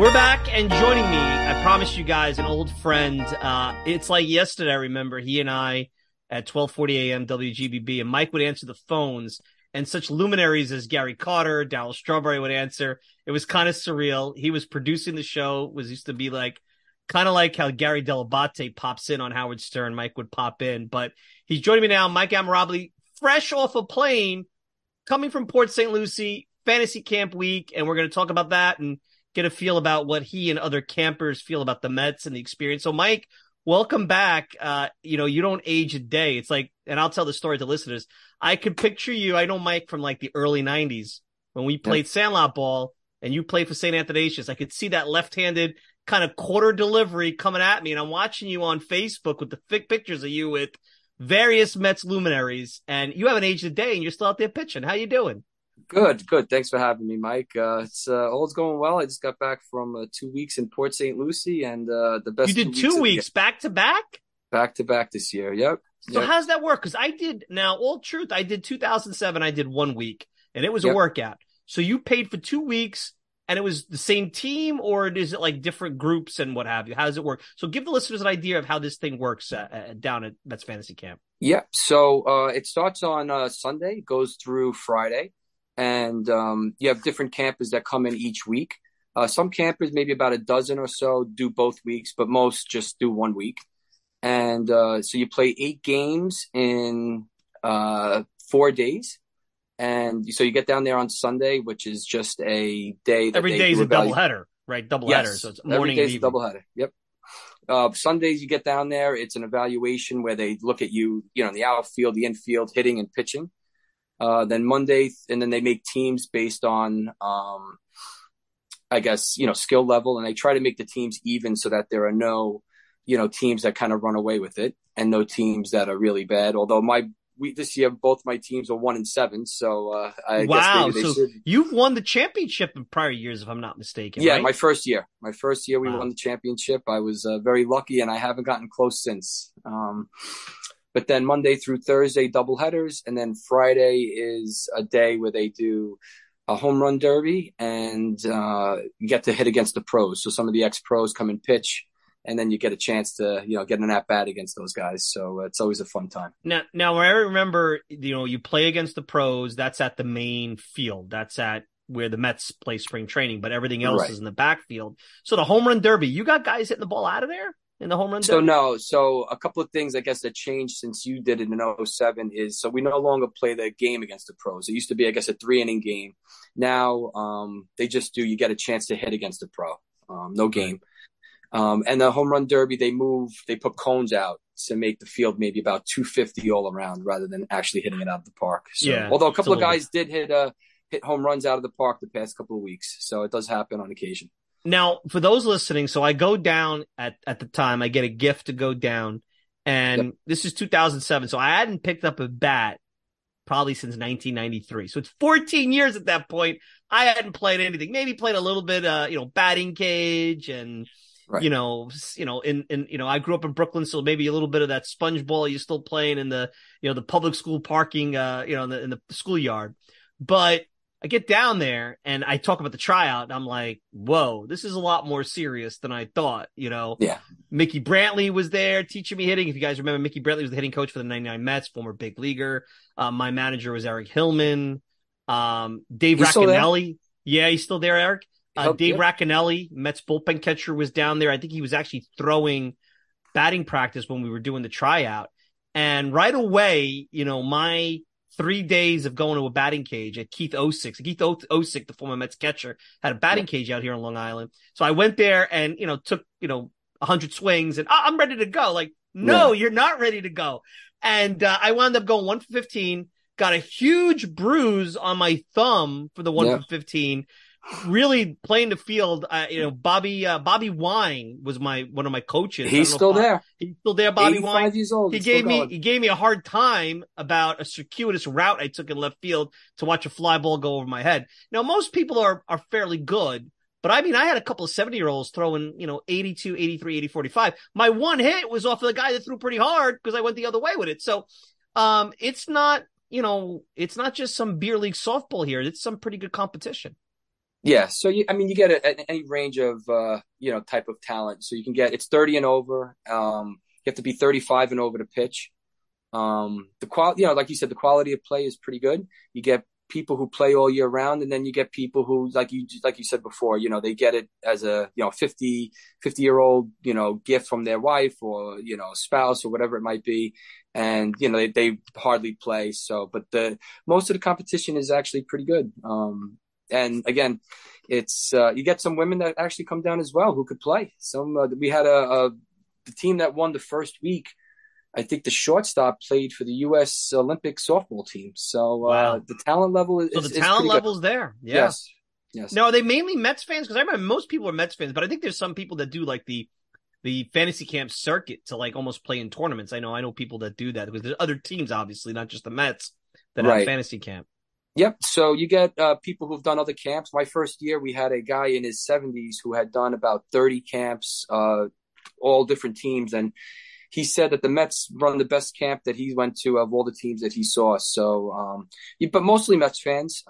We're back, and joining me, I promised you guys, an old friend. It's like yesterday, I remember, he and I at 12:40 a.m. WGBB, and Mike would answer the phones, and such luminaries as Gary Carter, Darryl Strawberry would answer. It was kind of surreal. He was producing the show, used to be like, kind of like how Gary Delabate pops in on Howard Stern. Mike would pop in, but he's joining me now, Mike Ammirabile, fresh off a plane, coming from Port St. Lucie, Fantasy Camp Week, and we're going to talk about that and get a feel about what he and other campers feel about the Mets and the experience. So, Mike, welcome back. You don't age a day. It's like, and I'll tell the story to listeners. I could picture you. I know Mike from like the early 90s when we played Sandlot ball and you played for St. Athanasius. I could see that left-handed kind of quarter delivery coming at me. And I'm watching you on Facebook with the pictures of you with various Mets luminaries, and you haven't aged a day and you're still out there pitching. How you doing? Good. Thanks for having me, Mike. It's all's going well. I just got back from 2 weeks in Port St. Lucie, and the best. You did 2 weeks back to back? Back to back this year. Yep. So how's that work? Because I did, now, all truth, I did 2007. I did 1 week, and it was a workout. So you paid for 2 weeks, and it was the same team, or is it like different groups and what have you? How does it work? So give the listeners an idea of how this thing works down at Mets Fantasy Camp. Yeah. So it starts on Sunday, goes through Friday. And you have different campers that come in each week. Some campers, maybe about a dozen or so, do both weeks, but most just do 1 week. And so you play 8 games in 4 days. And so you get down there on Sunday, which is just a day. Every day is a doubleheader, right? Doubleheader. Yes, so it's morning every day is a and evening. doubleheader. Yep. Sundays you get down there. It's an evaluation where they look at you, in the outfield, the infield, hitting and pitching. Then Monday, and then they make teams based on, skill level, and they try to make the teams even so that there are no, teams that kind of run away with it, and no teams that are really bad. Although this year both my teams are 1-7, so I guess maybe they should. You've won the championship in prior years, if I'm not mistaken. Yeah, right? my first year we won the championship. I was very lucky, and I haven't gotten close since. But then Monday through Thursday, doubleheaders. And then Friday is a day where they do a home run derby, and you get to hit against the pros. So some of the ex-pros come and pitch, and then you get a chance to, get an at-bat against those guys. So it's always a fun time. Now I remember, you play against the pros. That's at the main field. That's at where the Mets play spring training, but everything else is in the backfield. So the home run derby, you got guys hitting the ball out of there? In the home run derby? So a couple of things, I guess, that changed since you did it in 2007 is, so we no longer play the game against the pros. It used to be, I guess, a 3-inning game. Now they just you get a chance to hit against the pro. No game. And the home run derby, they put cones out to make the field maybe about 250 all around rather than actually hitting it out of the park. So, although a couple of guys did hit home runs out of the park the past couple of weeks. So it does happen on occasion. Now, for those listening, so I go down at the time, I get a gift to go down, and this is 2007. So I hadn't picked up a bat probably since 1993. So it's 14 years at that point. I hadn't played anything, maybe played a little bit, batting cage and, I grew up in Brooklyn. So maybe a little bit of that sponge ball you're still playing in the, the public school parking, in the schoolyard. But I get down there and I talk about the tryout and I'm like, whoa, this is a lot more serious than I thought, Yeah. Mickey Brantley was there teaching me hitting. If you guys remember, Mickey Brantley was the hitting coach for the 99 Mets, former big leaguer. My manager was Eric Hillman. Dave Racanelli. Yeah, he's still there, Eric. Dave Racanelli, Mets bullpen catcher, was down there. I think he was actually throwing batting practice when we were doing the tryout. And right away, my 3 days of going to a batting cage at Keith Osick. Keith Osick, the former Mets catcher, had a batting cage out here on Long Island. So I went there and, took, 100 swings and I'm ready to go. Like, no, you're not ready to go. And I wound up going 1 for 15, got a huge bruise on my thumb for the 1 for 15. Really playing the field. Bobby Wine was one of my coaches. He's still there. He's still there. Bobby Wine. 85 years old. He gave me a hard time about a circuitous route I took in left field to watch a fly ball go over my head. Now, most people are fairly good, but I had a couple of 70-year-olds throwing, 82, 83, 80, 45. My one hit was off of the guy that threw pretty hard because I went the other way with it. So, it's not just some beer league softball here. It's some pretty good competition. Yeah, so you get any range of type of talent. So you can get it's 30 and over. You have to be 35 and over to pitch. The quality, like you said, the quality of play is pretty good. You get people who play all year round, and then you get people who, like you said before, they get it as a 50-year old gift from their wife or spouse or whatever it might be, and they hardly play. So, but the most of the competition is actually pretty good. And again, it's you get some women that actually come down as well who could play. Some we had the team that won the first week. I think the shortstop played for the U.S. Olympic softball team. So Wow. the talent level So is the talent pretty good. level's there. Yeah. Yes. Yes. Now, are they mainly Mets fans? Because I remember most people are Mets fans, but I think there's some people that do like the fantasy camp circuit to like almost play in tournaments. I know people that do that because there's other teams, obviously, not just the Mets that have Right. fantasy camp. Yep. So you get people who've done other camps. My first year, we had a guy in his 70s who had done about 30 camps, all different teams. And he said that the Mets run the best camp that he went to of all the teams that he saw. So, but mostly Mets fans.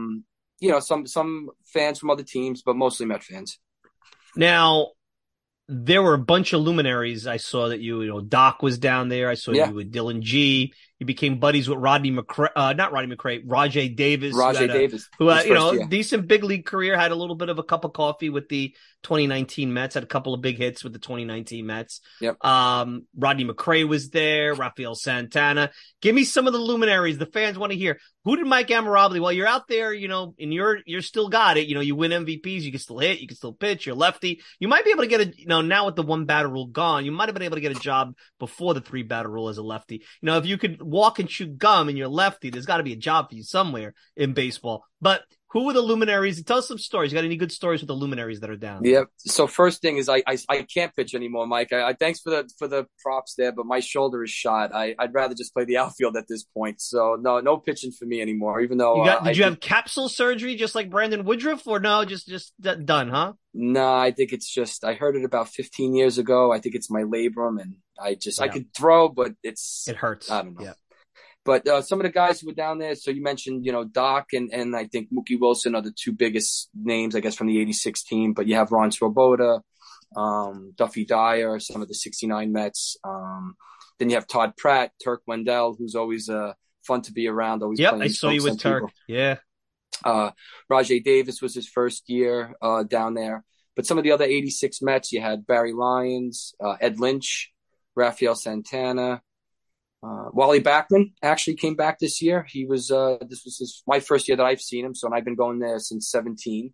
Some fans from other teams, but mostly Mets fans. Now, there were a bunch of luminaries. I saw that Doc was down there. I saw Yeah. you with Dylan G. You became buddies with Rodney McCray, not Rodney McCray, Rajay Davis. Rajay Davis. Who his first year. decent big league career, had a little bit of a cup of coffee with the 2019 Mets, had a couple of big hits with the 2019 Mets. Yep. Rodney McCray was there, Rafael Santana. Give me some of the luminaries. The fans want to hear. Who did Mike Ammirabile? Well, you're out there, and you're still got it. You win MVPs, you can still hit, you can still pitch, you're lefty. You might be able to get now with the one batter rule gone, you might have been able to get a job before the 3 batter rule as a lefty. If you could walk and chew gum and you're lefty, there's got to be a job for you somewhere in baseball. But who were the luminaries? Tell us some stories. You got any good stories with the luminaries that are down? Yeah. So first thing is I can't pitch anymore, Mike. I thanks for the props there, but my shoulder is shot. I'd rather just play the outfield at this point. So no pitching for me anymore. Even though did you have capsule surgery just like Brandon Woodruff, or no, just done, huh? No, I think it's just I heard it about 15 years ago. I think it's my labrum, and I could throw, but it hurts. I don't know. Yeah. But some of the guys who were down there, so you mentioned, Doc and I think Mookie Wilson are the 2 biggest names, I guess, from the 86 team. But you have Ron Swoboda, Duffy Dyer, some of the 69 Mets. Then you have Todd Pratt, Turk Wendell, who's always fun to be around. Always Yep, playing. I saw you with Turk. People. Yeah. Rajay Davis was his first year down there. But some of the other 86 Mets, you had Barry Lyons, Ed Lynch, Rafael Santana. Wally Backman actually came back this year. He was this was my first year that I've seen him, so I've been going there since 17.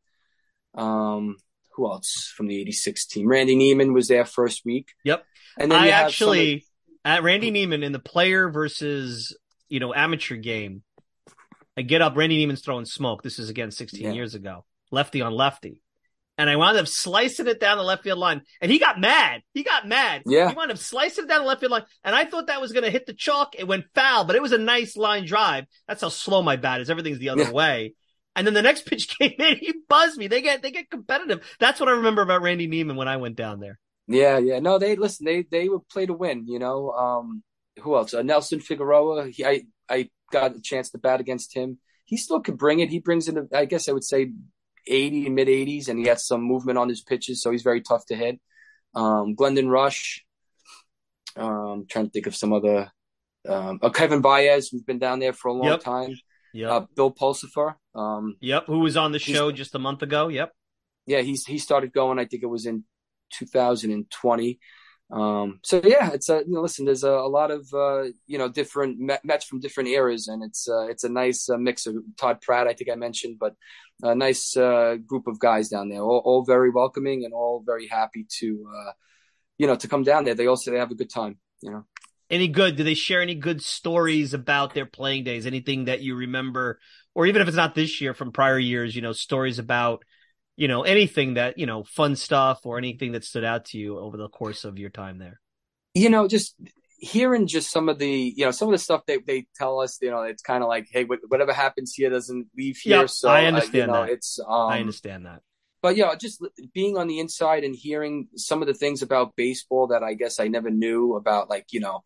Who else from the 86 team? Randy Neiman was there first week. Yep. And then I actually at Randy Neiman in the player versus amateur game, I get up, Randy Neiman's throwing smoke. This is again 16 years ago. Lefty on lefty. And I wound up slicing it down the left field line. And he got mad. Yeah. He wound up slicing it down the left field line. And I thought that was going to hit the chalk. It went foul, but it was a nice line drive. That's how slow my bat is. Everything's the other way. And then the next pitch came in. He buzzed me. They get competitive. That's what I remember about Randy Neiman when I went down there. Yeah. No, they would play to win, Who else? Nelson Figueroa. I got a chance to bat against him. He still could bring it. He brings in, I guess I would say, 80 mid 80s, and he has some movement on his pitches, so he's very tough to hit. Glendon Rush. Trying to think of some other. Kevin Baez, who's been down there for a long time. Yep. Bill Pulsifer. Who was on the show just a month ago. Yep. Yeah, he started going. I think it was in 2020. So yeah, it's listen, there's a lot of different Mets from different eras, and it's a nice mix of Todd Pratt, I think I mentioned, but a nice group of guys down there, all very welcoming and all very happy to to come down there. They all say they have a good time. Any good? Do they share any good stories about their playing days? Anything that you remember, or even if it's not this year, from prior years? Stories about. Anything that, fun stuff or anything that stood out to you over the course of your time there? Just hearing just some of the stuff they tell us, it's kind of like, hey, whatever happens here doesn't leave here. Yep, so I understand that. I understand that. But just being on the inside and hearing some of the things about baseball that I guess I never knew about, like,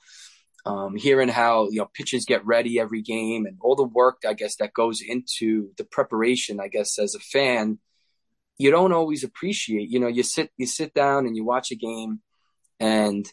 hearing how, pitchers get ready every game and all the work, I guess, that goes into the preparation, I guess, as a fan. you don't always appreciate. You sit down and you watch a game, and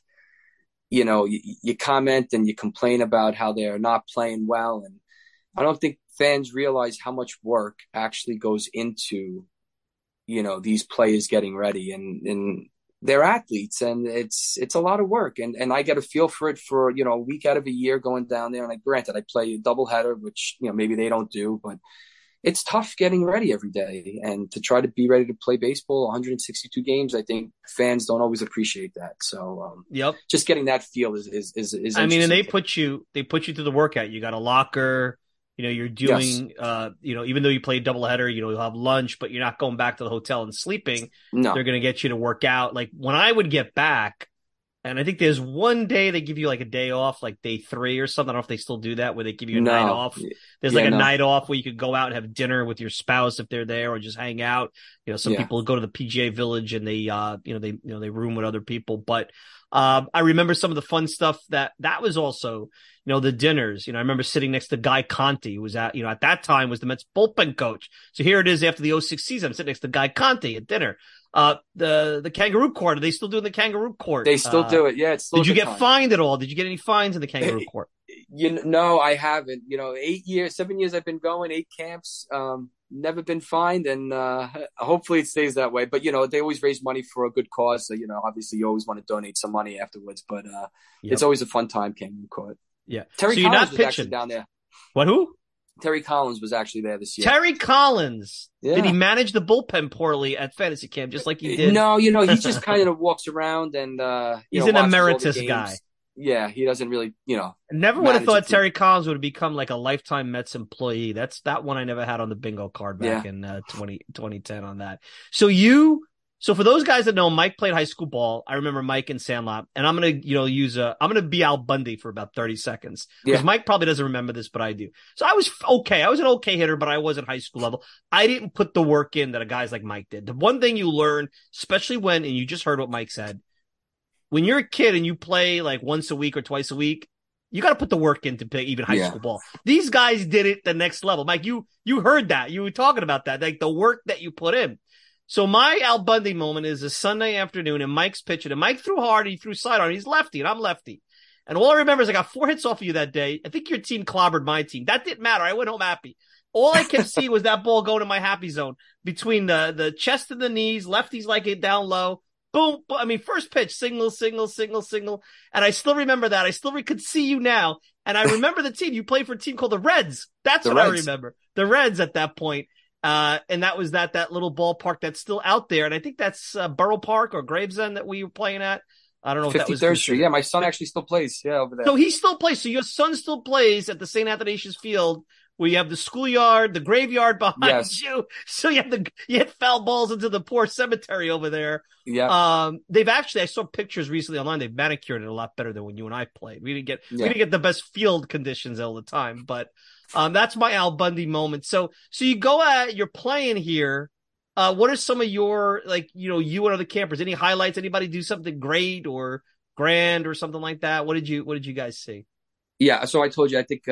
you comment and you complain about how they're not playing well, and I don't think fans realize how much work actually goes into these players getting ready, and they're athletes, and it's a lot of work, and I get a feel for it for a week out of a year going down there. And granted, I play a doubleheader, which maybe they don't do, but it's tough getting ready every day, and to try to be ready to play baseball 162 games. I think fans don't always appreciate that. So Yep. just getting that feel is I mean, and they put you through the workout. You got a locker. You're doing, yes. Even though you play doubleheader, you'll have lunch, but you're not going back to the hotel and sleeping. No. They're going to get you to work out. Like when I would get back, and I think there's one day they give you like a day off, like day 3 or something. I don't know if they still do that, where they give you a night off. There's like a night off where you could go out and have dinner with your spouse if they're there, or just hang out. Some people go to the PGA Village and they room with other people. But I remember some of the fun stuff that was also, the dinners. I remember sitting next to Guy Conti, who was at that time was the Mets bullpen coach. So here it is after the '06 season. I'm sitting next to Guy Conti at dinner. The Kangaroo Court. Are they still doing the Kangaroo Court? They still do it. Yeah. It's still did you get fined at all? Did you get any fines in the Kangaroo Court? No, I haven't. 7 years I've been going, 8 camps. Never been fined, and hopefully it stays that way. But they always raise money for a good cause. So obviously you always want to donate some money afterwards. But it's always a fun time, Kangaroo Court. Yeah. Terry Collins was actually down there. What? Who? Terry Collins was actually there this year. Terry Collins. Yeah. Did he manage the bullpen poorly at fantasy camp, just like he did? No, he just kind of walks around and he's an emeritus guy. Yeah, he doesn't really, Never would have thought Terry Collins would have become like a lifetime Mets employee. That's that one I never had on the bingo card back in 2010 on that. So for those guys that know, Mike played high school ball. I remember Mike in Sandlot, and I'm going to I'm going to be Al Bundy for about 30 seconds because Mike probably doesn't remember this, but I do. So I was okay. I was an okay hitter, but I wasn't high school level. I didn't put the work in that a guys like Mike did. The one thing you learn, especially and you just heard what Mike said, when you're a kid and you play like once a week or twice a week, you got to put the work in to play even high school ball. These guys did it the next level. Mike, you heard that. You were talking about that, like the work that you put in. So my Al Bundy moment is a Sunday afternoon, and Mike's pitching, and Mike threw hard, he threw side on, he's lefty, and I'm lefty. And all I remember is I got 4 hits off of you that day. I think your team clobbered my team. That didn't matter. I went home happy. All I kept seeing was that ball going to my happy zone between the chest and the knees, lefties like it down low. Boom. I mean, first pitch, single. And I still remember that. I still could see you now. And I remember the team. You played for a team called the Reds. That's what I remember. The Reds at that point. And that was that little ballpark that's still out there. And I think that's Borough Park or Gravesend that we were playing at. I don't know if that was 53rd Street. Yeah, my son actually still plays. Yeah, over there. So he still plays. So your son still plays at the St. Athanasius Field, where you have the schoolyard, the graveyard behind you. So you had foul balls into the poor cemetery over there. Yeah. I saw pictures recently online. They've manicured it a lot better than when you and I played. We didn't get the best field conditions all the time, but that's my Al Bundy moment. So you you're playing here. What are some of your, you and other campers, any highlights? Anybody do something great or grand or something like that? What did you guys see? Yeah. So I told you, I think,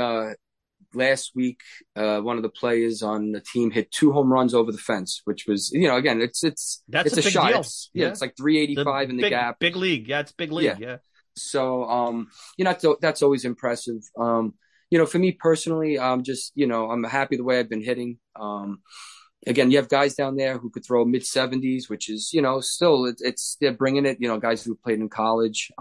last week, one of the players on the team hit 2 home runs over the fence, which was, again, it's a shot. It's like 385 in the gap. Big league. Yeah, it's big league. Yeah. So, that's always impressive. For me personally, I'm happy the way I've been hitting. Again, you have guys down there who could throw mid 70s, which is, still they're bringing it, guys who played in college.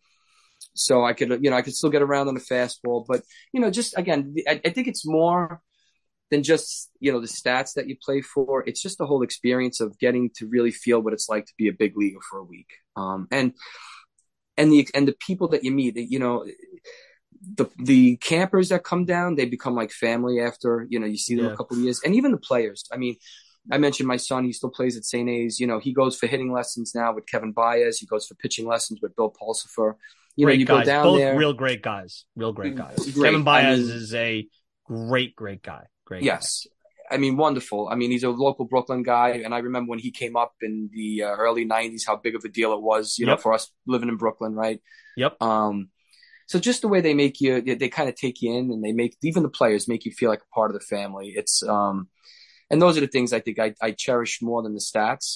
So I could still get around on the fastball, but, just again, I think it's more than just, the stats that you play for. It's just the whole experience of getting to really feel what it's like to be a big leaguer for a week. And the people that you meet, the campers that come down, they become like family after, you see them a couple of years, and even the players. I mean, I mentioned my son, he still plays at St. A's. He goes for hitting lessons now with Kevin Baez. He goes for pitching lessons with Bill Pulsifer. Great guys. Go down both there. Real great guys. Great. Kevin Baez is a great guy. Yes. I mean, wonderful. I mean, he's a local Brooklyn guy. And I remember when he came up in the early 90s, how big of a deal it was, for us living in Brooklyn, right? Yep. So just the way they make you, they kind of take you in, and they make, even the players make you feel like a part of the family. It's, And those are the things I think I cherish more than the stats.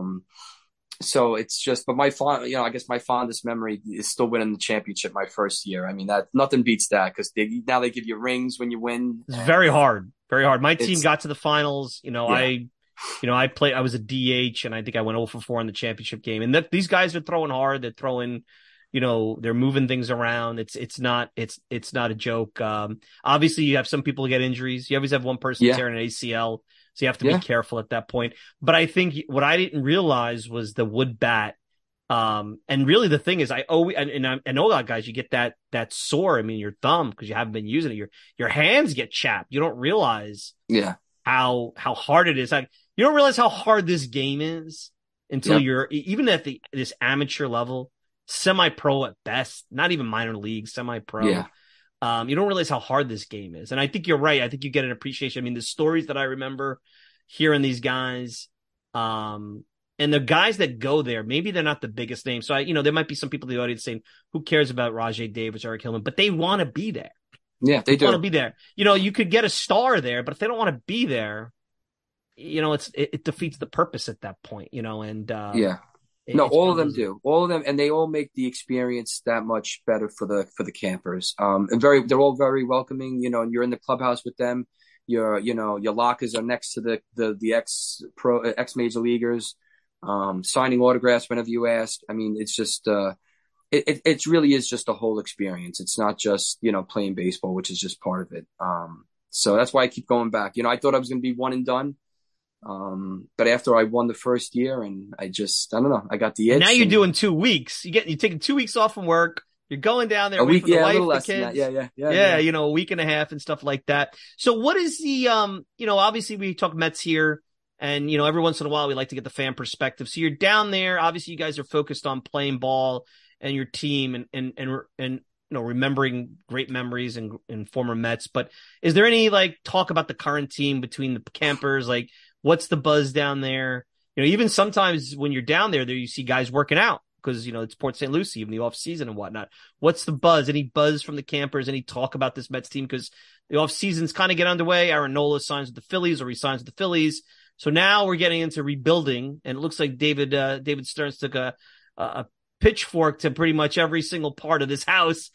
So it's just, but I guess my fondest memory is still winning the championship my first year. I mean, that nothing beats that because now they give you rings when you win, It's and very hard, very hard. My team it's got to the finals. yeah, I was a DH, and I think I went 0 for 4 in the championship game. And these guys are throwing hard. They're throwing, they're moving things around. It's not a joke. Obviously, you have some people get injuries. You always have one person yeah, tearing an ACL, so you have to be yeah, careful at that point. But I think what I didn't realize was the wood bat. And really the thing is, I always, and I know a lot of guys, you get that sore. I mean, your thumb, because you haven't been using it. Your hands get chapped. You don't realize yeah, how hard it is. Like, you don't realize how hard this game is until yep, you're even at this amateur level, semi-pro at best, not even minor league, semi-pro. yeah. You don't realize how hard this game is. And I think you're right. I think you get an appreciation. I mean, the stories that I remember hearing these guys, and the guys that go there, maybe they're not the biggest name. So there might be some people in the audience saying, who cares about Rajay Davis or Eric Hillman? But they want to be there. Yeah, they Want to do. be there. You could get a star there, but if they don't want to be there, it defeats the purpose at that point, and Yeah. No, it's all one of of them those. do. All of them, and they all make the experience that much better for the campers. And they're all very welcoming. And you're in the clubhouse with them. Your lockers are next to the ex major leaguers, signing autographs whenever you ask. I mean, it's just it really is just a whole experience. It's not just playing baseball, which is just part of it. So that's why I keep going back. I thought I was going to be one and done. But after I won the first year, and I don't know, I got the And now itch. you're And doing 2 weeks. You're taking 2 weeks off from work. You're going down there, a away week, from the yeah, a wife, little the less than that. kids. Yeah, yeah, yeah, Yeah, yeah. a week and a half and stuff like that. So what is the obviously we talk Mets here, and every once in a while we like to get the fan perspective. So you're down there. Obviously, you guys are focused on playing ball and your team, and remembering great memories and former Mets. But is there any talk about the current team between the campers? Like, what's the buzz down there? Even sometimes when you're down there, you see guys working out because, it's Port St. Lucie, even the off season and whatnot. What's the buzz? Any buzz from the campers? Any talk about this Mets team? Because the off seasons kind of get underway. Aaron Nola signs with the Phillies or resigns with the Phillies. So now we're getting into rebuilding, and it looks like David Stearns took a pitchfork to pretty much every single part of this house,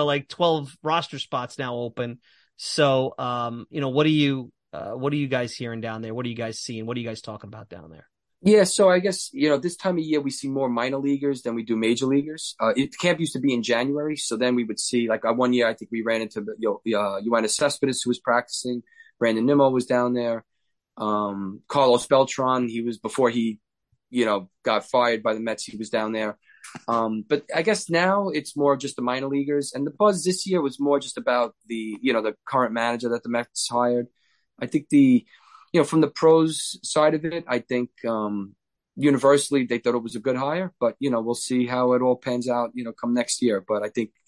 12 roster spots now open. So, what are you guys hearing down there? What are you guys seeing? What are you guys talking about down there? Yeah, so I guess this time of year we see more minor leaguers than we do major leaguers. Camp used to be in January, so then we would see one year I think we ran into Yoenis Cespedes, who was practicing. Brandon Nimmo was down there. Carlos Beltran, he was before he got fired by the Mets. He was down there. But I guess now it's more just the minor leaguers, and the buzz this year was more just about the current manager that the Mets hired. I think from the pros side of it, I think universally they thought it was a good hire, but we'll see how it all pans out, come next year. But I think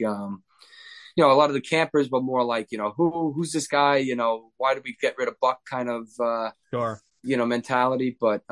a lot of the campers were more like, who's this guy? Why did we get rid of Buck kind of Sure. mentality? But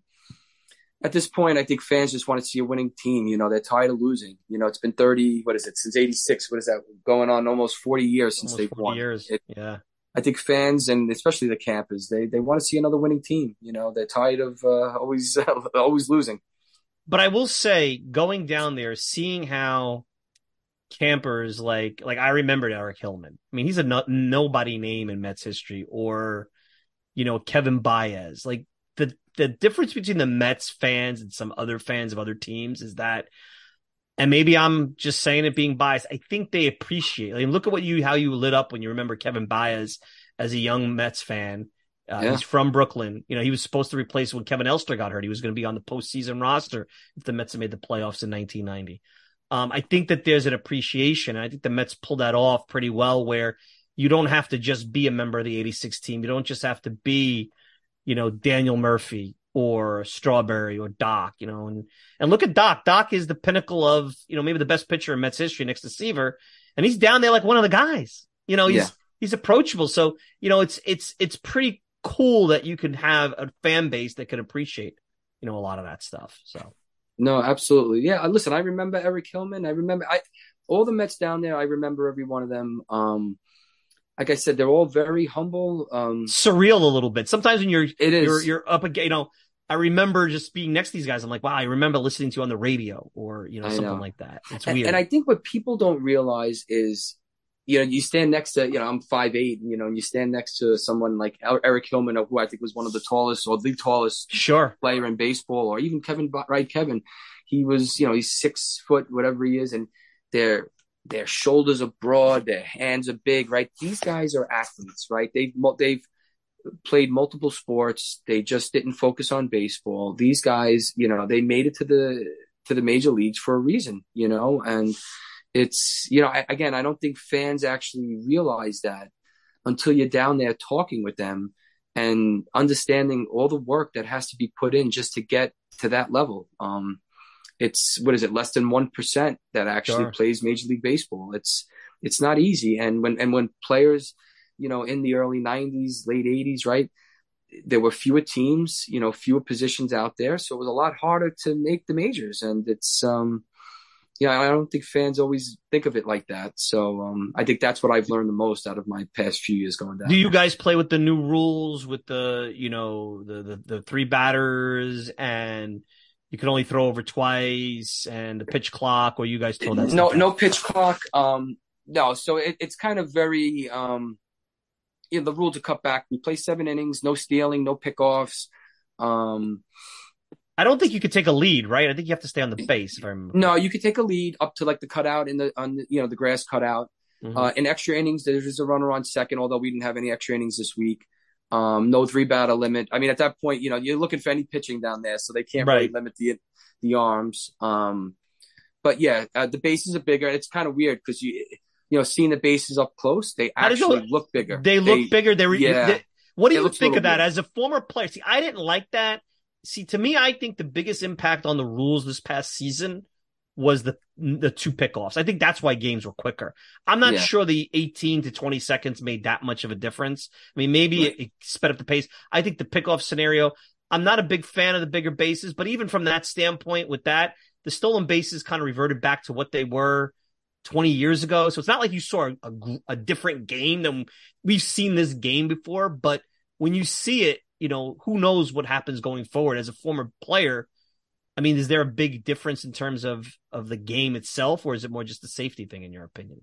at this point, I think fans just want to see a winning team. They're tired of losing. It's been 30, what is it, since 86? What is that, going on almost 40 years since Almost they've 40 won? years. Yeah. I think fans, and especially the campers, they want to see another winning team. They're tired of always always losing. But I will say, going down there, seeing how campers like I remembered Eric Hillman. I mean, he's a nobody name in Mets history, or Kevin Baez. Like the difference between the Mets fans and some other fans of other teams is that, and maybe I'm just saying it being biased, I think they appreciate. Look at how you lit up when you remember Kevin Baez as a young Mets fan. Yeah. He's from Brooklyn. He was supposed to replace when Kevin Elster got hurt. He was going to be on the postseason roster if the Mets had made the playoffs in 1990. I think that there's an appreciation. I think the Mets pulled that off pretty well, where you don't have to just be a member of the 86 team. You don't just have to be, Daniel Murphy or Strawberry or Doc, and look at Doc. Doc is the pinnacle of, maybe the best pitcher in Mets history next to Seaver. And he's down there like one of the guys, he's approachable. So, it's pretty cool that you can have a fan base that can appreciate, a lot of that stuff. So. No, absolutely. Yeah. Listen, I remember Eric Hillman. I remember all the Mets down there. I remember every one of them. like I said, they're all very humble. Surreal a little bit. Sometimes when It is. you're up again, I remember just being next to these guys. I'm like, wow, I remember listening to you on the radio or, I something know. like that. It's And weird. I think what people don't realize is, you stand next to, I'm 5'8", and you stand next to someone like Eric Hillman, who I think was one of the tallest or the tallest Sure. player in baseball, or even Kevin, right? Kevin, he was, he's 6 foot, whatever he is, and their their shoulders are broad, their hands are big, right? These guys are athletes, right? They've played multiple sports. They just didn't focus on baseball. These guys, they made it to the major leagues for a reason, and it's, again, I don't think fans actually realize that until you're down there talking with them and understanding all the work that has to be put in just to get to that level. It's, what is it, less than 1% that actually Sure. plays Major League Baseball. It's not easy. And when players, in the early 90s, late 80s, right, there were fewer teams, fewer positions out there. So it was a lot harder to make the majors. And it's, I don't think fans always think of it like that. So I think that's what I've learned the most out of my past few years going Do down you there. guys play with the new rules with the three batters and you can only throw over twice and the pitch clock, or you guys throw that No, stuff out? no pitch clock. No. So it's kind of very, the rules are cut back. We play 7 innings, no stealing, no pickoffs. Um, I don't think you could take a lead, right? I think you have to stay on the base if I remember no, correctly. you could take a lead up to like the cutout the grass cutout. Hmm. In extra innings, there's a runner on second, although we didn't have any extra innings this week. No three batter limit. I mean, at that point, you're looking for any pitching down there, so they can't really Right. limit the arms. But yeah, the bases are bigger. It's kind of weird because seeing the bases up close, they How does actually it, look bigger. they look bigger? Yeah, What do it you looks a think little of that weird. as a former player? See, I didn't like that. See, to me, I think the biggest impact on the rules this past season was the two pickoffs. I think that's why games were quicker. I'm not Yeah, sure the 18 to 20 seconds made that much of a difference. I mean, maybe right. it sped up the pace. I think the pickoff scenario, I'm not a big fan of the bigger bases, but even from that standpoint with that, the stolen bases kind of reverted back to what they were 20 years ago. So it's not like you saw a different game than we've seen this game before, but when you see it, who knows what happens going forward as a former player. I mean, is there a big difference in terms of the game itself, or is it more just a safety thing in your opinion?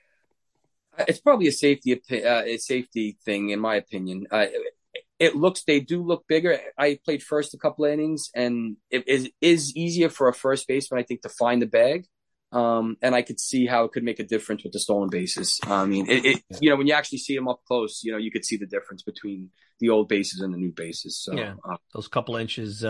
It's probably a safety thing, in my opinion. They do look bigger. I played first a couple of innings, and it is easier for a first baseman, I think, to find the bag. And I could see how it could make a difference with the stolen bases. I mean, when you actually see them up close, you could see the difference between the old bases and the new bases. So, Yeah, those couple inches,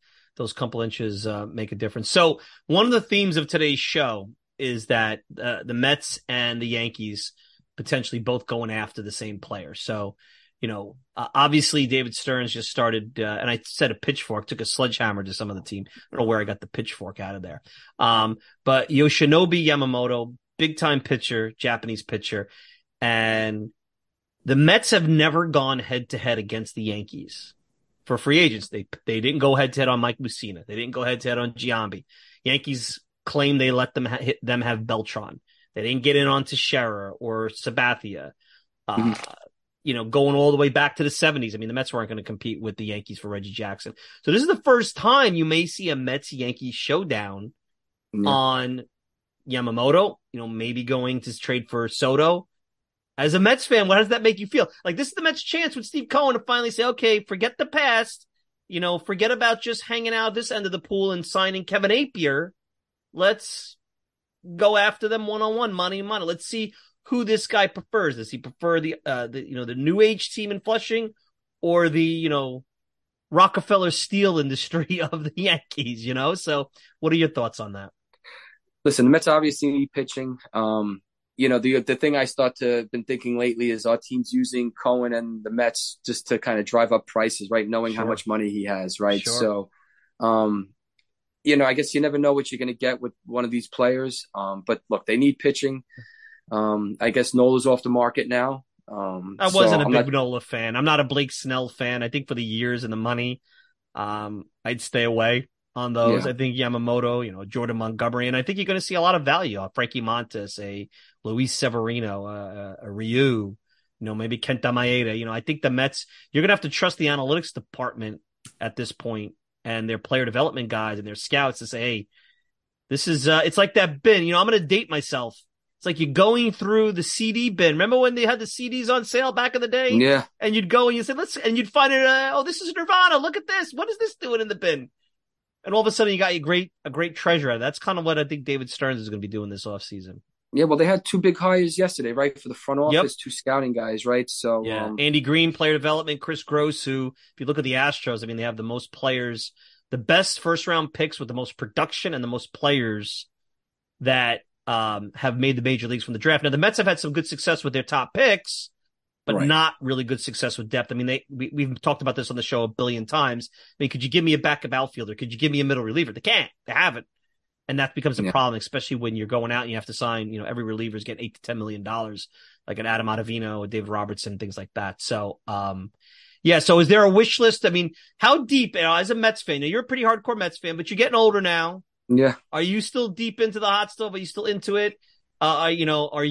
make a difference. So one of the themes of today's show is that the Mets and the Yankees potentially both going after the same player. So, obviously David Stearns just started, and I said a pitchfork, took a sledgehammer to some of the team. I don't know where I got the pitchfork out of there. But Yoshinobu Yamamoto, big time pitcher, Japanese pitcher, and the Mets have never gone head to head against the Yankees for free agents. They didn't go head to head on Mike Mussina. They didn't go head to head on Giambi. Yankees claim they let them have Beltran. They didn't get in on Teixeira or Sabathia. Uh, mhm. Going all the way back to the 70s. I mean, the Mets weren't going to compete with the Yankees for Reggie Jackson. So this is the first time you may see a Mets-Yankees showdown Yeah. on Yamamoto, maybe going to trade for Soto. As a Mets fan, what does that make you feel? Like, this is the Mets' chance with Steve Cohen to finally say, okay, forget the past. Forget about just hanging out this end of the pool and signing Kevin Appier. Let's go after them one-on-one, money and money. Let's see who this guy prefers. Does he prefer the new age team in Flushing or the, Rockefeller steel industry of the Yankees, So what are your thoughts on that? Listen, the Mets obviously need pitching. The thing I start to been thinking lately is our team's using Cohen and the Mets just to kind of drive up prices, right? Knowing how Sure. much money he has, right? Sure. So, I guess you never know what you're going to get with one of these players. But look, they need pitching. I guess Nola's off the market now. I So wasn't a I'm big not. Nola fan. I'm not a Blake Snell fan. I think for the years and the money, I'd stay away on those. Yeah. I think Yamamoto, Jordan Montgomery, and I think you're going to see a lot of value. Frankie Montas, a Luis Severino, a Ryu. maybe Kenta Maeda. I think the Mets, you're going to have to trust the analytics department at this point and their player development guys and their scouts to say, hey, this is, it's like that bin. I'm going to date myself. It's like you're going through the CD bin. Remember when they had the CDs on sale back in the day? Yeah. And you'd go and you say, and you'd find it, this is Nirvana. Look at this. What is this doing in the bin? And all of a sudden you got a great treasure. That's kind of what I think David Stearns is going to be doing this offseason. Yeah, well, they had 2 big hires yesterday, right? For the front office, 2 scouting guys, right? So, yeah, Andy Green, player development, Chris Gross, who, if you look at the Astros, they have the most players, the best first-round picks with the most production and the most players that have made the major leagues from the draft. Now, the Mets have had some good success with their top picks, but not really good success with depth. We've talked about this on the show a billion times. Could you give me a backup outfielder? Could you give me a middle reliever? They can't. They haven't. And that becomes a problem, especially when you're going out and you have to sign, every reliever is getting $8 to $10 million, like an Adam Ottavino, David Robertson, things like that. So, so is there a wish list? How deep, as a Mets fan, you're a pretty hardcore Mets fan, but you're getting older now. Yeah. Are you still deep into the hot stove? Are you still into it? Are you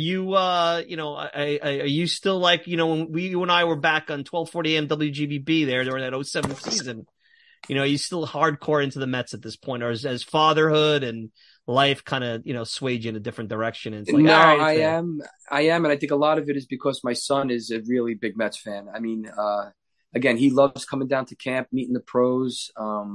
still like, when you and I were back on 1240 AM WGBB there during that 07 season? Are you still hardcore into the Mets at this point, or as fatherhood and life kind of, swayed you in a different direction? And it's like, no, all right, I am. And I think a lot of it is because my son is a really big Mets fan. Again, he loves coming down to camp, meeting the pros.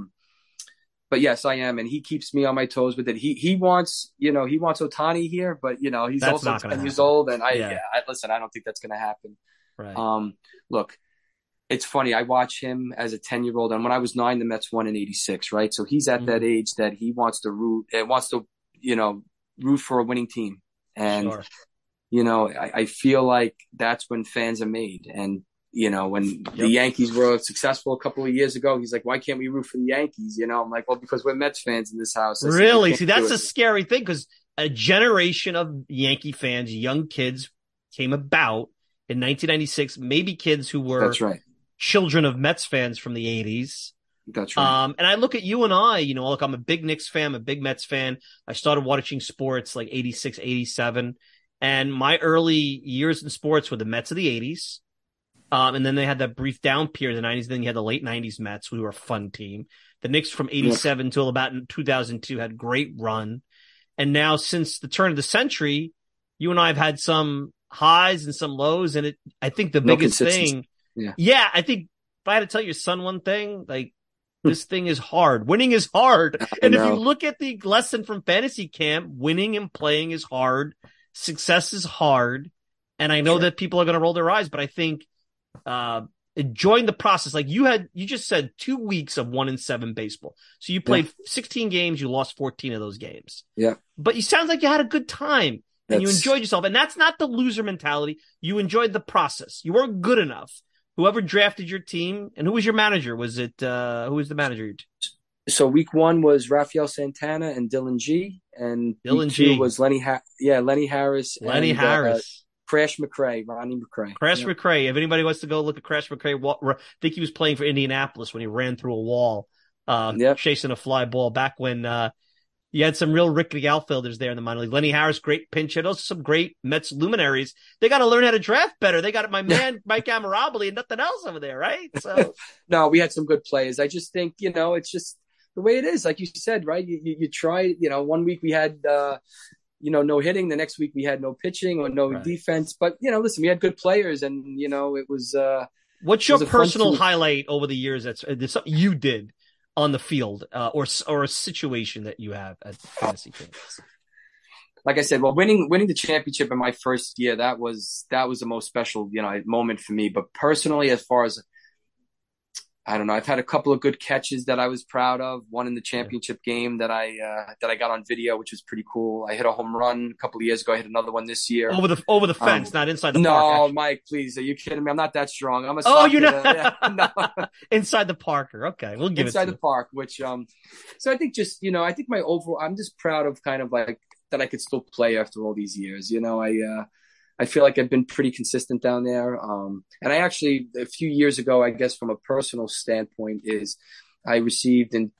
But yes, I am. And he keeps me on my toes with it. He wants Ohtani here, but he's that's also 10 years old. And listen, I don't think that's going to happen. Right. Look, it's funny. I watch him as a 10-year-old, and when I was 9, the Mets won in '86, right? So he's at that age that he wants to root for a winning team. And, I feel like that's when fans are made. And, when the Yankees were successful a couple of years ago, he's like, why can't we root for the Yankees? I'm like, well, because we're Mets fans in this house. Really? See, that's a scary thing, because a generation of Yankee fans, young kids, came about in 1996, maybe kids who were that's right. children of Mets fans from the 80s. That's right. And I look at you and I, look, I'm a big Knicks fan, I'm a big Mets fan. I started watching sports like 86, 87. And my early years in sports were the Mets of the 80s. And then they had that brief down period in the 90s. Then you had the late 90s Mets, who were a fun team. The Knicks from 87 till about 2002 had a great run. And now, since the turn of the century, you and I have had some highs and some lows. And I think the biggest thing, I think if I had to tell your son one thing, like, this thing is hard. Winning is hard. And if you look at the lesson from fantasy camp, winning and playing is hard. Success is hard. And I know that people are going to roll their eyes, but I think enjoying the process. Like you just said 2 weeks of 1-7 baseball. So you played 16 games, you lost 14 of those games. Yeah. But you sound like you had a good time and you enjoyed yourself. And that's not the loser mentality. You enjoyed the process. You weren't good enough. Whoever drafted your team, and who was your manager? Was it, who was the manager of your team? So week 1 was Rafael Santana and Dylan G. And week 2 was Lenny Harris. Lenny Harris. Crash McRae, Ronnie McRae. Crash McRae. If anybody wants to go look at Crash McRae, I think he was playing for Indianapolis when he ran through a wall, chasing a fly ball back when you had some real rickety outfielders there in the minor league. Lenny Harris, great pinch hit. Also some great Mets luminaries. They got to learn how to draft better. They got my man, Mike Amirabile, and nothing else over there, right? So no, we had some good players. I just think, it's just the way it is. Like you said, right? You try, 1 week we had, no hitting. The next week we had no pitching or no defense. But, listen, we had good players, and, it was what's your personal highlight over the years that's something you did on the field or a situation that you have at fantasy camps? Like I said, well, winning the championship in my first year, that was the most special, moment for me. But personally, as far as, I don't know, I've had a couple of good catches that I was proud of. One in the championship game that I got on video, which was pretty cool. I hit a home run a couple of years ago. I hit another one this year. Over the fence, not inside the park. No, actually. Mike, please. Are you kidding me? I'm not that strong. I'm a Oh, you're not? No. Inside the Parker. Okay, we'll give inside it to the park, which so I think just, I think my overall, I'm just proud of kind of like that I could still play after all these years. I feel like I've been pretty consistent down there. And I actually, a few years ago, I guess from a personal standpoint, I received in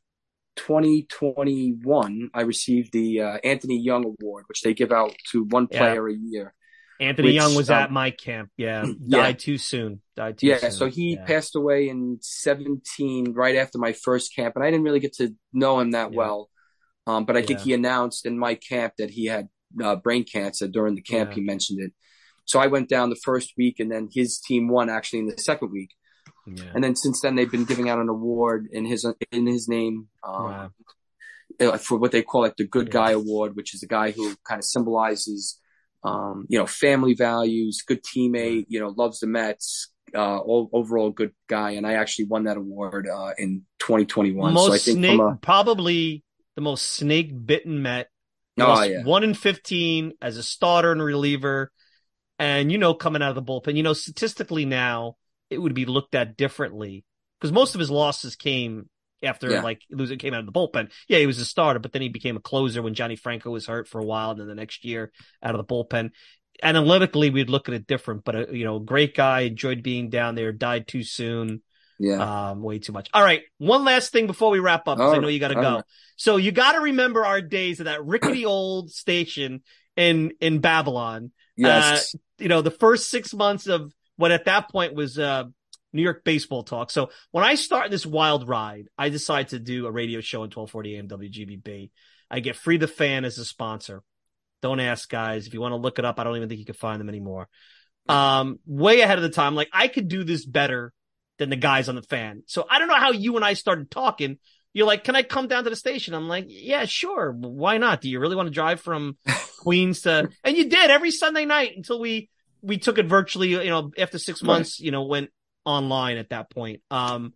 2021, I received the Anthony Young Award, which they give out to one player a year. Anthony which Young was at my camp. Yeah. yeah, Died too soon. so he Yeah. passed away in 17, right after my first camp, and I didn't really get to know him that Yeah. well. But I think Yeah. he announced in my camp that he had brain cancer during the camp. Yeah. He mentioned it. So I went down the first week, and then his team won actually in the second week. Yeah. And then since then, they've been giving out an award in his name Wow. for what they call the Good Guy Award, which is a guy who kind of symbolizes, family values, good teammate, loves the Mets, overall good guy. And I actually won that award in 2021. So I think probably the most snake bitten Met. Oh yeah, 1 in 15 as a starter and reliever, and coming out of the bullpen. Statistically now it would be looked at differently because most of his losses came after losing came out of the bullpen. Yeah, he was a starter, but then he became a closer when Johnny Franco was hurt for a while, and then the next year out of the bullpen. Analytically, we'd look at it different, but great guy, enjoyed being down there, died too soon. Yeah. Way too much. All right. One last thing before we wrap up, because I know you got to go. Right. So you got to remember our days of that rickety old station in Babylon. Yes. The first 6 months of what at that point was New York baseball talk. So when I start this wild ride, I decide to do a radio show on 1240 AM WGBB. I get Free the Fan as a sponsor. Don't ask, guys. If you want to look it up, I don't even think you can find them anymore. Way ahead of the time. Like, I could do this better than the guys on the Fan. So I don't know how you and I started talking. You're like, can I come down to the station? I'm like, yeah, sure. Why not? Do you really want to drive from Queens to, and you did every Sunday night until we took it virtually, after 6 months, went online at that point. I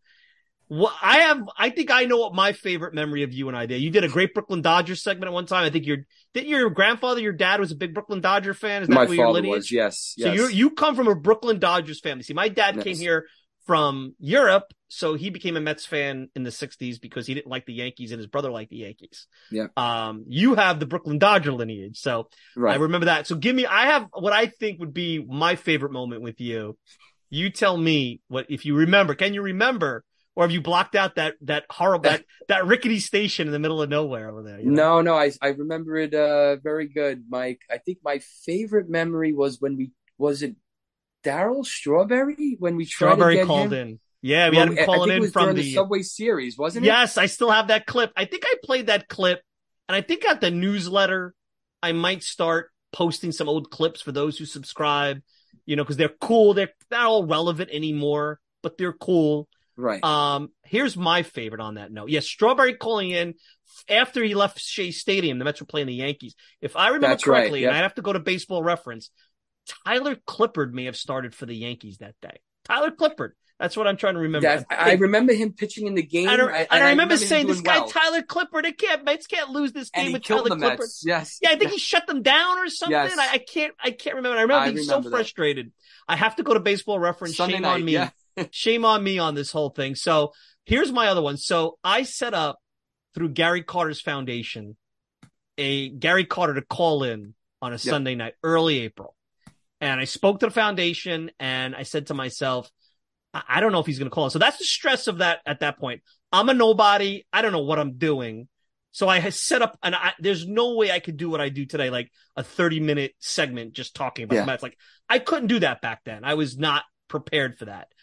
think I know what my favorite memory of you and I did. You did a great Brooklyn Dodgers segment at one time. I think didn't your grandfather, your dad was a big Brooklyn Dodger fan? Is that my where your father lineage was? Yes. So you come from a Brooklyn Dodgers family. See, my dad came here from Europe, so he became a Mets fan in the 60s because he didn't like the Yankees and his brother liked the Yankees. Yeah. You have the Brooklyn Dodger lineage, so I remember that. So I have what I think would be my favorite moment with you. You tell me if you remember. Can you remember, or have you blocked out that horrible that rickety station in the middle of nowhere over there? No, I remember it very good, Mike. I think my favorite memory was when was it Darryl Strawberry when we tried to get called him? In. Yeah, we had him calling in from the Subway Series, wasn't it? Yes, I still have that clip. I think I played that clip, and I think at the newsletter, I might start posting some old clips for those who subscribe, because they're cool. They're not all relevant anymore, but they're cool. Right. Here's my favorite on that note. Yes, Strawberry calling in after he left Shea Stadium. The Mets were playing the Yankees. If I remember correctly, and I'd have to go to Baseball Reference, Tyler Clippard may have started for the Yankees that day. Tyler Clippard. That's what I'm trying to remember. I remember him pitching in the game. I remember saying, this guy, Tyler Clippard, Mets can't lose this game with Tyler Clippard. Mets. Yes. Yeah, I think he shut them down or something. Yes. I can't remember. I remember being so frustrated. I have to go to Baseball Reference. Shame on me. Yeah. Shame on me on this whole thing. So here's my other one. So I set up through Gary Carter's foundation, a Gary Carter to call in on a Sunday night, early April. And I spoke to the foundation and I said to myself, I don't know if he's going to call. So that's the stress of that at that point. I'm a nobody. I don't know what I'm doing. So I had set up, and there's no way I could do what I do today, like a 30-minute segment just talking about the Mets. Like, I couldn't do that back then. I was not prepared for that.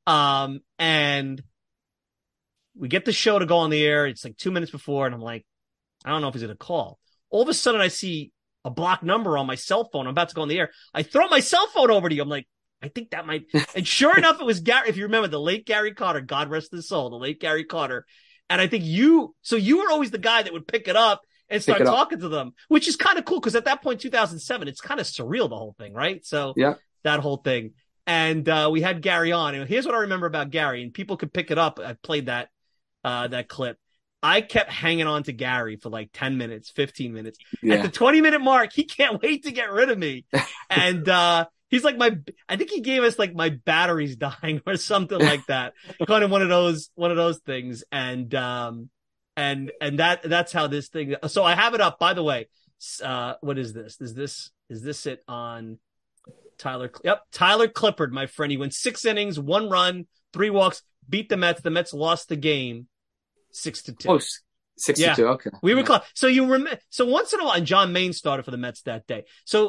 And we get the show to go on the air. It's like 2 minutes before, and I'm like, I don't know if he's going to call. All of a sudden, I see a blocked number on my cell phone. I'm about to go on the air. I throw my cell phone over to you. I'm like, I think that might, and sure enough, it was Gary. If you remember the late Gary Carter, God rest his soul, the late Gary Carter. And I think you were always the guy that would pick it up and start talking to them, which is kind of cool. Cause at that point, 2007, it's kind of surreal, the whole thing. Right. So that whole thing. And, we had Gary on, and here's what I remember about Gary, and people could pick it up. I played that clip. I kept hanging on to Gary for like 10 minutes, 15 minutes. At the 20-minute mark, he can't wait to get rid of me. And, he's like I think he gave us like my battery's dying or something like that. Kind of one of those things. And that's how this thing. So I have it up, by the way. What is this? Is this it on Tyler? Yep. Tyler Clippard, my friend. He went 6 innings, 1 run, 3 walks, beat the Mets. The Mets lost the game 6-2. Oh, 6-2. Okay. We were close. So you remember, so once in a while, and John Maine started for the Mets that day. So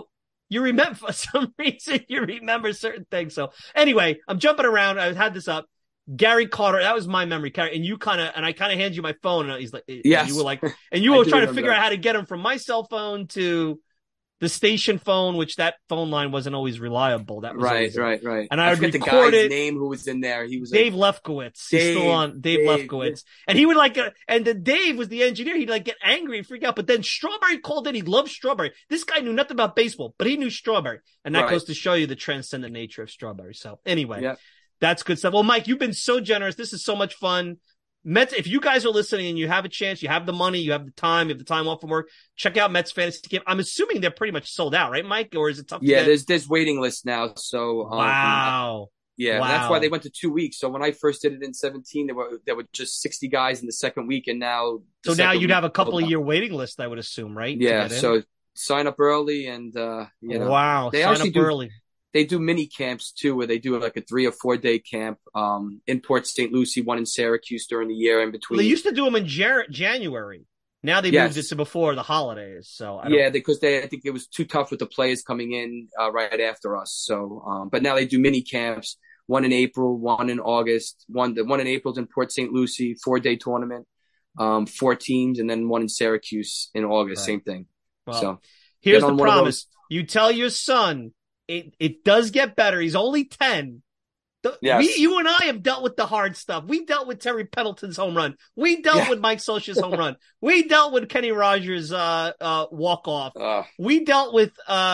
you remember, for some reason, you remember certain things. So anyway, I'm jumping around. I had this up. Gary Carter, that was my memory. And I kind of hand you my phone, and he's like, yes. You were like, and you were trying to figure out how to get him from my cell phone to the station phone, which that phone line wasn't always reliable. That was right. And I would record the guy's name who was in there. He was Dave Lefkowitz. He's still on Dave Lefkowitz. And he would and then Dave was the engineer. He'd like get angry and freak out. But then Strawberry called in. He loved Strawberry. This guy knew nothing about baseball, but he knew Strawberry. And that goes to show you the transcendent nature of Strawberry. So anyway, that's good stuff. Well, Mike, you've been so generous. This is so much fun. Mets, if you guys are listening and you have a chance, you have the money, you have the time off from work, check out Mets Fantasy Camp. I'm assuming they're pretty much sold out, right, Mike? Or is it tough to get? There's waiting lists now. So wow. That's why they went to 2 weeks. So when I first did it in 17, there were just 60 guys in the second week, and now now you'd have a couple of year waiting list, I would assume, right? Yeah. So sign up early, and wow, they sign up early. They do mini camps too, where they do like a 3 or 4 day camp in Port St. Lucie, one in Syracuse during the year in between. Well, they used to do them in January. Now they moved it to before the holidays. So because I think it was too tough with the players coming in right after us. So, but now they do mini camps. One in April, one in August. The one in April is in Port St. Lucie, 4-day tournament, 4 teams, and then one in Syracuse in August, same thing. Well, so here's the promise: you tell your son. It does get better. He's only 10. Yes. You and I have dealt with the hard stuff. We dealt with Terry Pendleton's home run. We dealt with Mike Scioscia's home run. We dealt with Kenny Rogers' walk-off. We dealt with,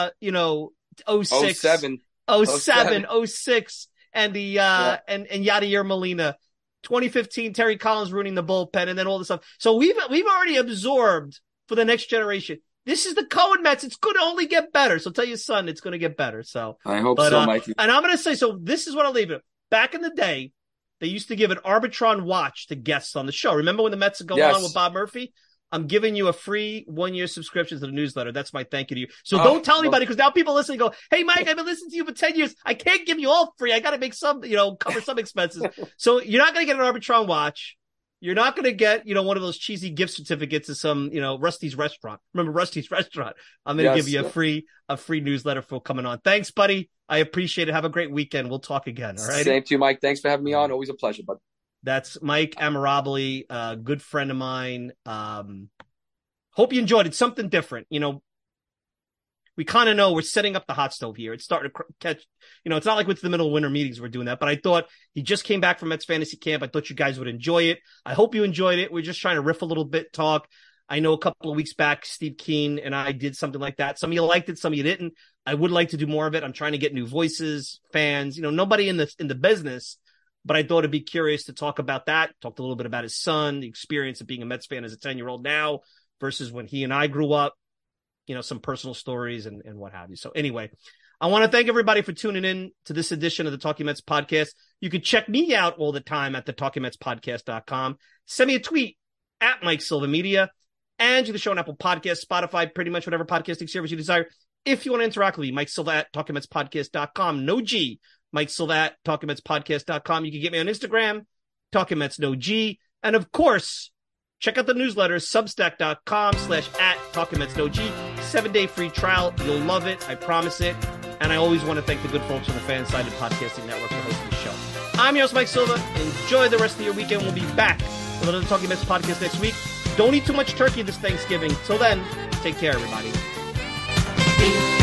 06, 07, 06, and the and Yadier Molina. 2015, Terry Collins ruining the bullpen, and then all this stuff. So we've already absorbed for the next generation. This is the Cohen Mets. It's going to only get better. So tell your son it's going to get better. So I hope so, Mikey. And I'm going to say, so this is what I'll leave it. Back in the day, they used to give an Arbitron watch to guests on the show. Remember when the Mets would go on with Bob Murphy? I'm giving you a free 1-year subscription to the newsletter. That's my thank you to you. So don't tell anybody, because now people listening go, hey, Mike, I've been listening to you for 10 years. I can't give you all free. I got to make some, cover some expenses. So you're not going to get an Arbitron watch. You're not going to get, one of those cheesy gift certificates to some, Rusty's Restaurant. Remember Rusty's Restaurant? I'm going to give you a free newsletter for coming on. Thanks, buddy. I appreciate it. Have a great weekend. We'll talk again. All right. Same to you, Mike. Thanks for having me on. Always a pleasure, bud. That's Mike Amirabili, a good friend of mine. Hope you enjoyed it. Something different. We kind of know we're setting up the hot stove here. It's starting to catch, it's not like it's the middle of winter meetings we're doing that, but I thought he just came back from Mets Fantasy Camp. I thought you guys would enjoy it. I hope you enjoyed it. We're just trying to riff a little bit, talk. I know a couple of weeks back, Steve Keen and I did something like that. Some of you liked it, some of you didn't. I would like to do more of it. I'm trying to get new voices, fans, nobody in the business, but I thought it'd be curious to talk about that. Talked a little bit about his son, the experience of being a Mets fan as a 10-year-old now versus when he and I grew up. Some personal stories and what have you. So anyway, I want to thank everybody for tuning in to this edition of the Talking Mets podcast. You can check me out all the time at the TalkingMetsPodcast.com. Send me a tweet at Mike Silva Media, and you can show on Apple Podcasts, Spotify, pretty much whatever podcasting service you desire. If you want to interact with me, Mike Silva at TalkingMetsPodcast.com. No G. Mike Silva at TalkingMetsPodcast.com. You can get me on Instagram, Talking Mets, no G. And of course, check out the newsletter, substack.com/@TalkingMetsNoG. 7-day free trial. You'll love it. I promise it. And I always want to thank the good folks on the Fansided Podcasting Network for hosting the show. I'm your host, Mike Silva. Enjoy the rest of your weekend. We'll be back with another Talking Mets podcast next week. Don't eat too much turkey this Thanksgiving. Till then, take care, everybody.